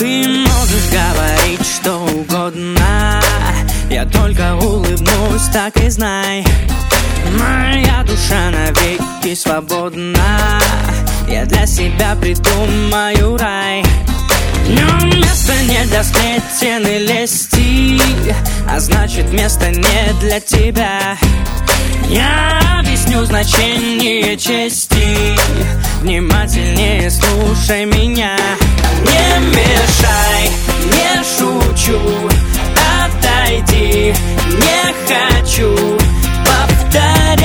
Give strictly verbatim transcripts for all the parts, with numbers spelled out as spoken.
Ты можешь говорить что угодно, я только улыбнусь, так и знай. Моя душа навеки свободна, я для себя придумаю рай. Но место не для сплетен и лести, а значит место не для тебя. Я объясню значение чести, внимательнее слушай меня. Не мешай, не шучу, отойди, не хочу повторять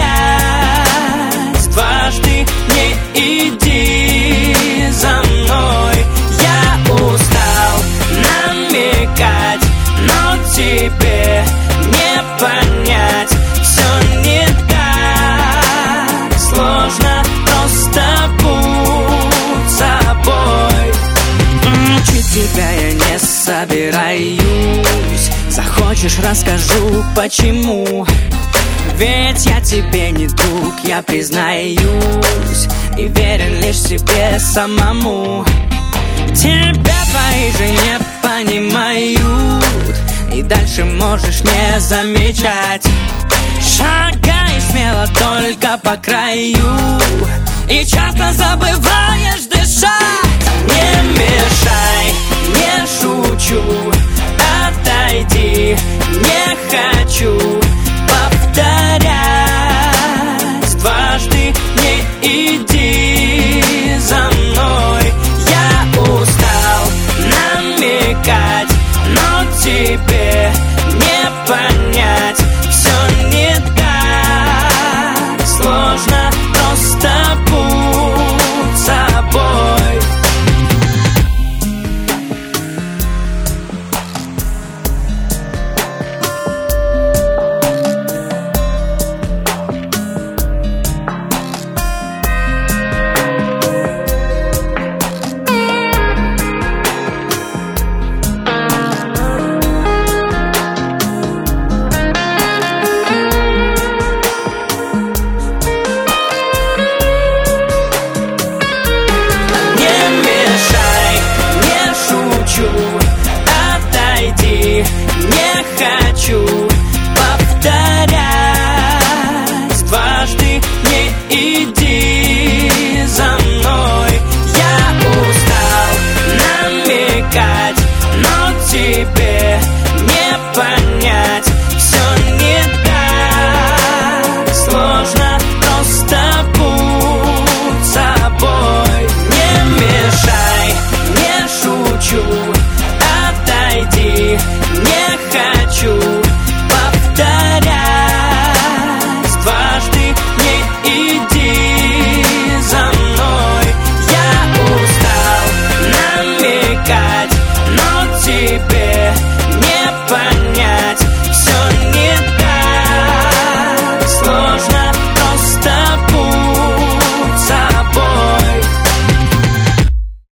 дважды, не иди за мной. Я устал намекать, но тебе не понять. Все не так сложно, просто будь собой. Учить тебя я не собираюсь, захочешь, расскажу почему. Ведь я тебе не друг, я признаюсь, и верен лишь себе самому. Тебя твои же не понимают, и дальше можешь не замечать. Шагай смело только по краю, и часто забываешь дышать. Не мешай, не шучу, отойди, не хочу